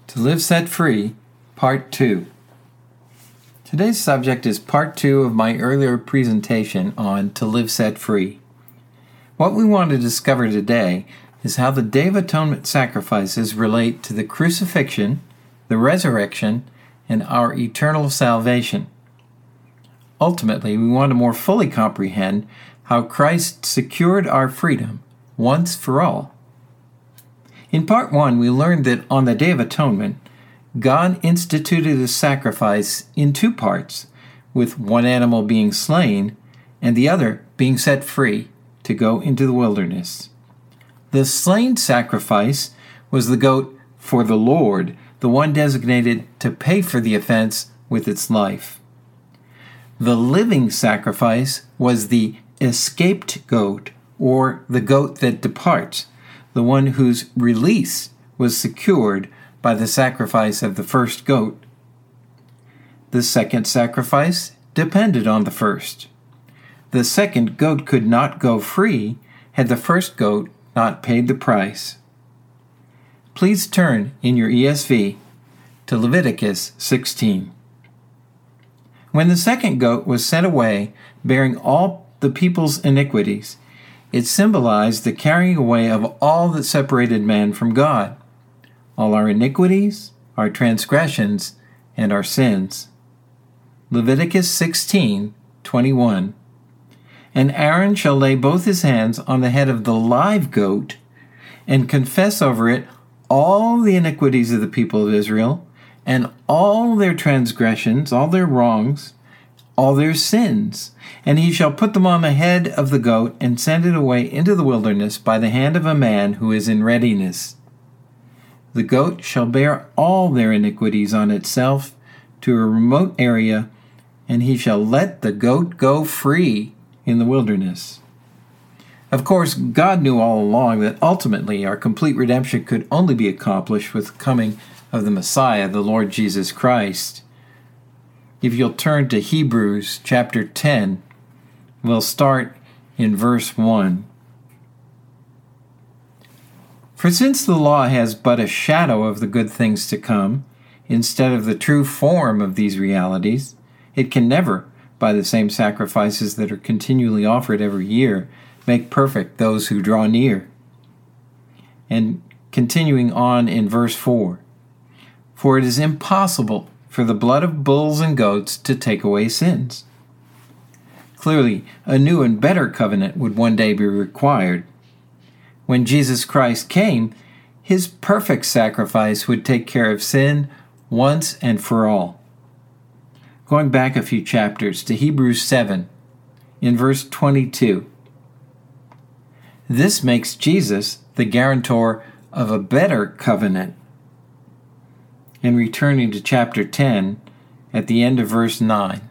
To Live Set Free, Part 2. Today's subject is Part 2 of my earlier presentation on To Live Set Free. What we want to discover today is how the Day of Atonement sacrifices relate to the crucifixion, the resurrection, and our eternal salvation. Ultimately, we want to more fully comprehend how Christ secured our freedom once for all. In Part 1, we learned that on the Day of Atonement, God instituted a sacrifice in two parts, with one animal being slain and the other being set free to go into the wilderness. The slain sacrifice was the goat for the Lord, the one designated to pay for the offense with its life. The living sacrifice was the escaped goat, or the goat that departs, the one whose release was secured by the sacrifice of the first goat. The second sacrifice depended on the first. The second goat could not go free had the first goat not paid the price. Please turn in your ESV to Leviticus 16. When the second goat was sent away, bearing all the people's iniquities, it symbolized the carrying away of all that separated man from God, all our iniquities, our transgressions, and our sins. Leviticus 16:21. And Aaron shall lay both his hands on the head of the live goat, and confess over it all the iniquities of the people of Israel, and all their transgressions, all their wrongs, all their sins. And he shall put them on the head of the goat, and send it away into the wilderness by the hand of a man who is in readiness. The goat shall bear all their iniquities on itself to a remote area, and he shall let the goat go free in the wilderness. Of course, God knew all along that ultimately our complete redemption could only be accomplished with the coming of the Messiah, the Lord Jesus Christ. If you'll turn to Hebrews chapter 10, we'll start in verse 1. For since the law has but a shadow of the good things to come, instead of the true form of these realities, it can never, by the same sacrifices that are continually offered every year, make perfect those who draw near. And continuing on in verse 4, for it is impossible for the blood of bulls and goats to take away sins. Clearly, a new and better covenant would one day be required. When Jesus Christ came, his perfect sacrifice would take care of sin once and for all. Going back a few chapters to Hebrews 7, in verse 22. This makes Jesus the guarantor of a better covenant. And returning to chapter 10, at the end of verse 9.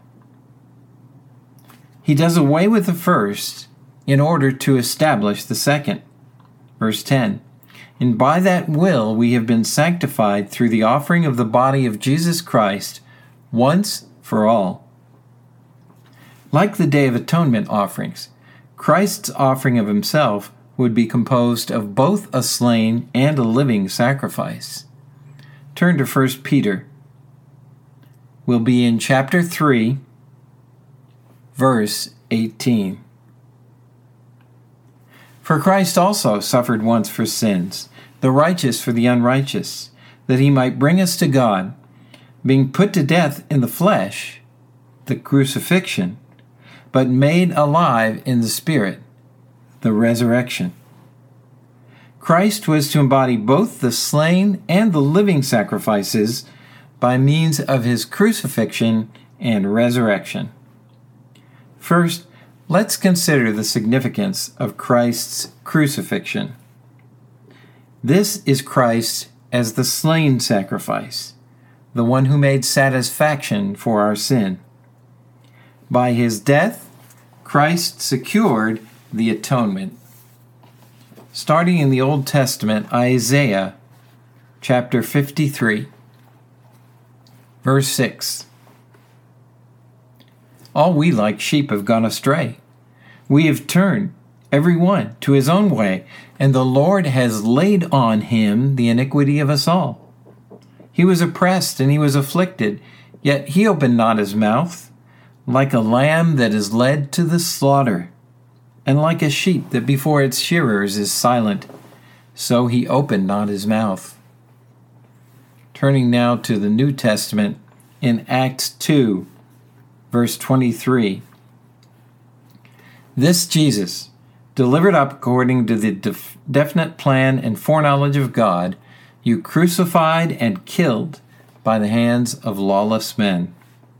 He does away with the first in order to establish the second. Verse 10. And by that will we have been sanctified through the offering of the body of Jesus Christ once for all. Like the Day of Atonement offerings, Christ's offering of himself would be composed of both a slain and a living sacrifice. Turn to 1 Peter. We'll be in chapter 3, verse 18. For Christ also suffered once for sins, the righteous for the unrighteous, that he might bring us to God, being put to death in the flesh, the crucifixion, but made alive in the spirit, the resurrection. Christ was to embody both the slain and the living sacrifices by means of his crucifixion and resurrection. First, let's consider the significance of Christ's crucifixion. This is Christ as the slain sacrifice, the one who made satisfaction for our sin. By his death, Christ secured the atonement. Starting in the Old Testament, Isaiah chapter 53, verse 6. All we like sheep have gone astray. We have turned every one to his own way, and the Lord has laid on him the iniquity of us all. He was oppressed and he was afflicted, yet he opened not his mouth. Like a lamb that is led to the slaughter, and like a sheep that before its shearers is silent, so he opened not his mouth. Turning now to the New Testament in Acts 2, verse 23. This Jesus, delivered up according to the definite plan and foreknowledge of God, you crucified and killed by the hands of lawless men.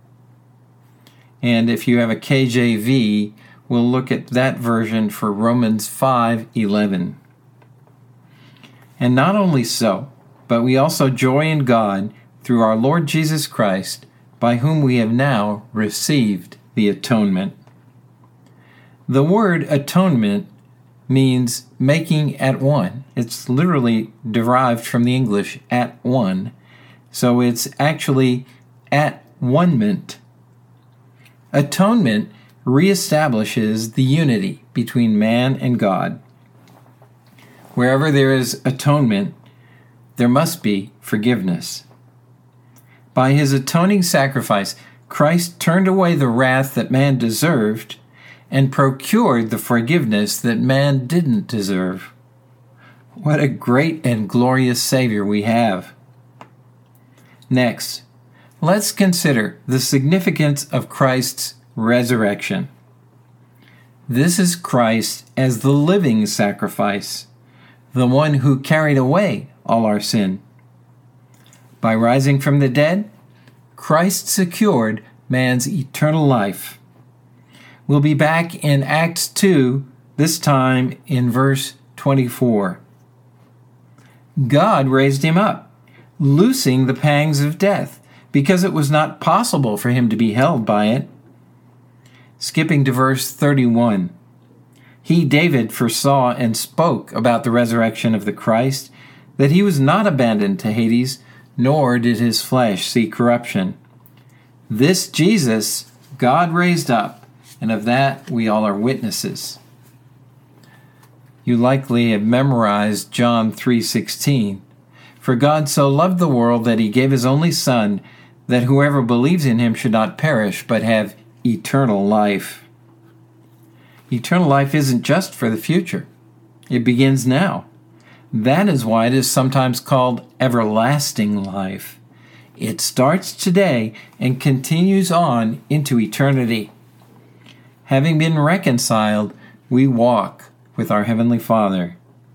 And if you have a KJV, we'll look at that version for Romans 5:11. And not only so, but we also joy in God through our Lord Jesus Christ, by whom we have now received the atonement. The word atonement means making at one. It's literally derived from the English at one. So it's actually at one-ment. Atonement reestablishes the unity between man and God. Wherever there is atonement, there must be forgiveness. By his atoning sacrifice, Christ turned away the wrath that man deserved and procured the forgiveness that man didn't deserve. What a great and glorious Savior we have. Next, let's consider the significance of Christ's resurrection. This is Christ as the living sacrifice, the one who carried away all our sin. By rising from the dead, Christ secured man's eternal life. We'll be back in Acts 2, this time in verse 24. God raised him up, loosing the pangs of death, because it was not possible for him to be held by it. Skipping to verse 31. He, David, foresaw and spoke about the resurrection of the Christ, that he was not abandoned to Hades, nor did his flesh see corruption. This Jesus God raised up, and of that we all are witnesses. You likely have memorized John 3:16. For God so loved the world that he gave his only Son, that whoever believes in him should not perish, but have eternal life. Eternal life isn't just for the future. It begins now. That is why it is sometimes called everlasting life. It starts today and continues on into eternity. Having been reconciled, we walk with our Heavenly Father.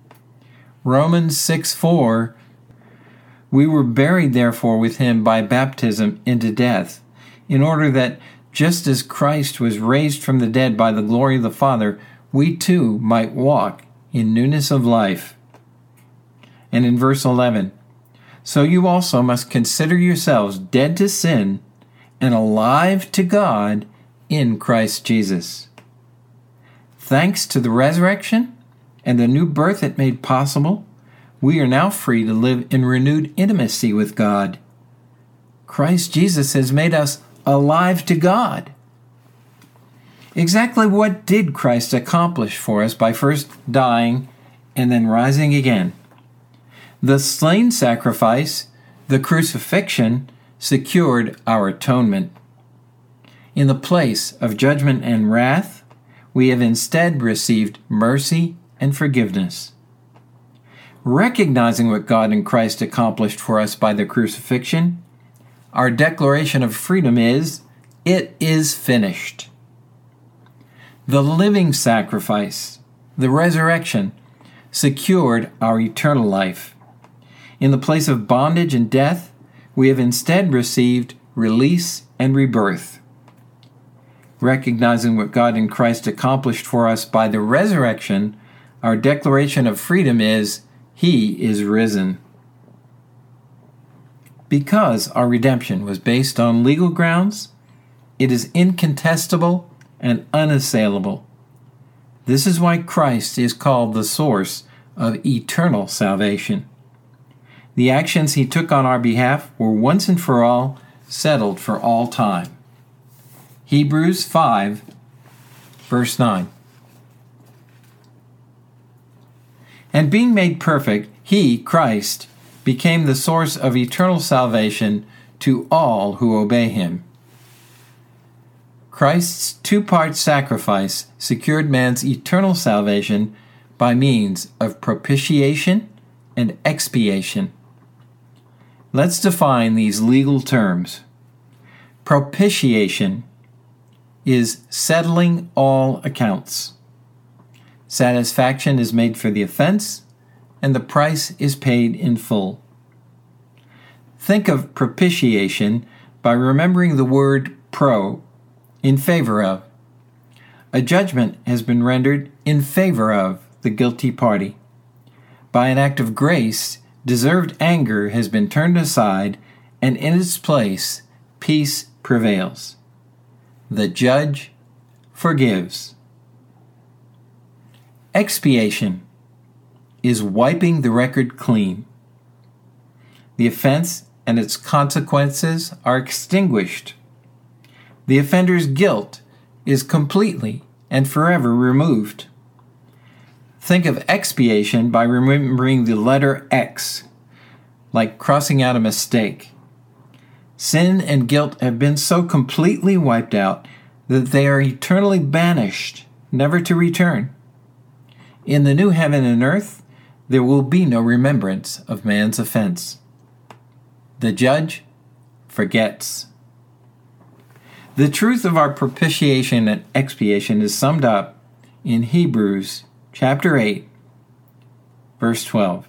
Romans 6:4, we were buried therefore with him by baptism into death, in order that just as Christ was raised from the dead by the glory of the Father, we too might walk in newness of life. And in verse 11, so you also must consider yourselves dead to sin and alive to God in Christ Jesus. Thanks to the resurrection and the new birth it made possible, we are now free to live in renewed intimacy with God. Christ Jesus has made us alive to God. Exactly what did Christ accomplish for us by first dying and then rising again? The slain sacrifice, the crucifixion, secured our atonement. In the place of judgment and wrath, we have instead received mercy and forgiveness. Recognizing what God in Christ accomplished for us by the crucifixion, our declaration of freedom is, it is finished. The living sacrifice, the resurrection, secured our eternal life. In the place of bondage and death, we have instead received release and rebirth. Recognizing what God in Christ accomplished for us by the resurrection, our declaration of freedom is, He is risen. Because our redemption was based on legal grounds, it is incontestable and unassailable. This is why Christ is called the source of eternal salvation. The actions He took on our behalf were once and for all settled for all time. Hebrews 5, verse 9. And being made perfect, He, Christ, became the source of eternal salvation to all who obey him. Christ's two-part sacrifice secured man's eternal salvation by means of propitiation and expiation. Let's define these legal terms. Propitiation is settling all accounts. Satisfaction is made for the offense, and the price is paid in full. Think of propitiation by remembering the word pro, in favor of. A judgment has been rendered in favor of the guilty party. By an act of grace, deserved anger has been turned aside, and in its place, peace prevails. The judge forgives. Expiation is wiping the record clean. The offense and its consequences are extinguished. The offender's guilt is completely and forever removed. Think of expiation by remembering the letter X, like crossing out a mistake. Sin and guilt have been so completely wiped out that they are eternally banished, never to return. In the new heaven and earth, there will be no remembrance of man's offense. The judge forgets. The truth of our propitiation and expiation is summed up in Hebrews chapter 8, verse 12.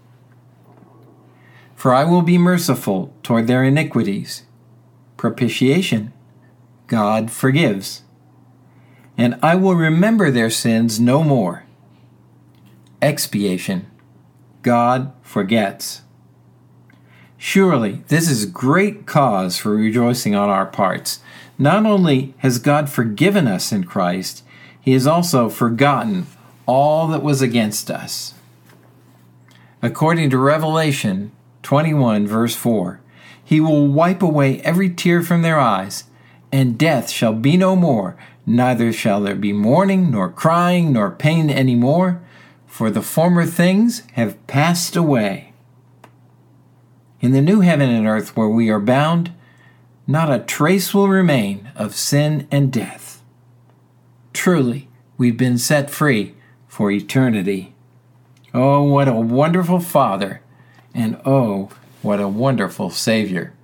For I will be merciful toward their iniquities. Propitiation, God forgives. And I will remember their sins no more. Expiation, God forgets. Surely this is great cause for rejoicing on our parts. Not only has God forgiven us in Christ, he has also forgotten all that was against us. According to Revelation 21, verse 4, he will wipe away every tear from their eyes, and death shall be no more, neither shall there be mourning, nor crying, nor pain any more, for the former things have passed away. In the new heaven and earth where we are bound, not a trace will remain of sin and death. Truly, we've been set free for eternity. Oh, what a wonderful Father, and oh, what a wonderful Savior.